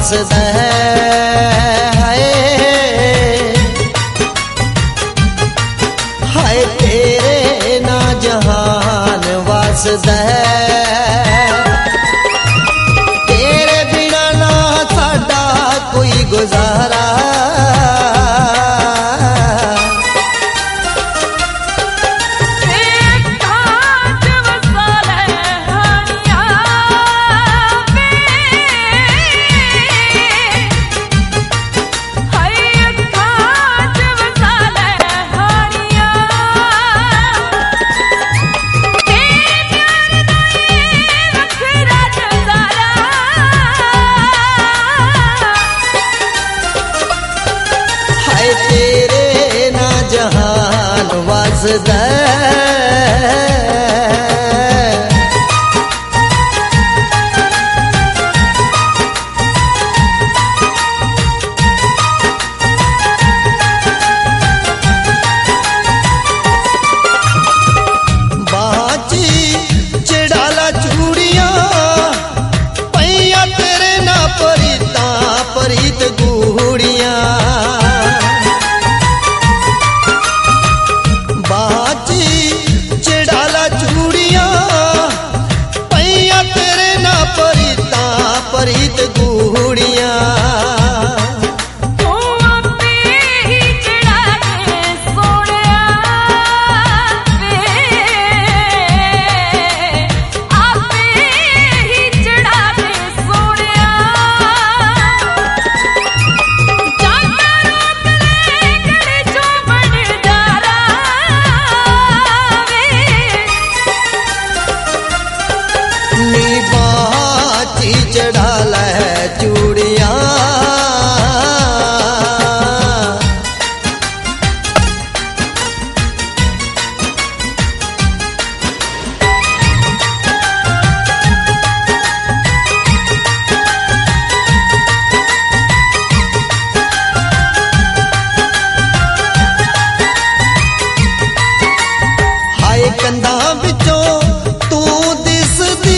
वसदा हाय हाय तेरे ना जहान वसदा तेरे बिना ना साडा कोई गुजारा तेरे ना जहान वसदा बाची चढ़ाला चूड़ियां पैया तेरे ना परीता परीत गूड़ियां चढ़ाला चूड़ियां पैया तेरे ना परीता परीत गूड़ियां चढ़ाला है चूड़ियां हाय कंधा बिचों तू दिसदी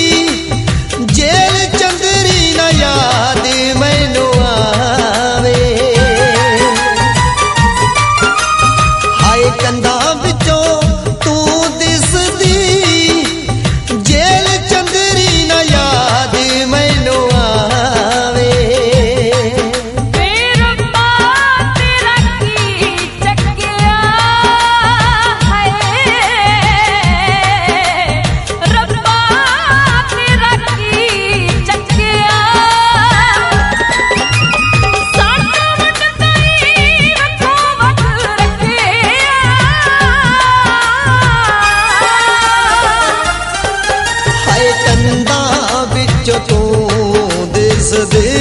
याद मैनू आवे हाय कंधा बिचों तू दिसदी जेल चंदरी ना याद मैनू आवे रब्बा तेरा की चक्किया है रब्बा तेरा की चक्किया कंधा बिच तू दिसदी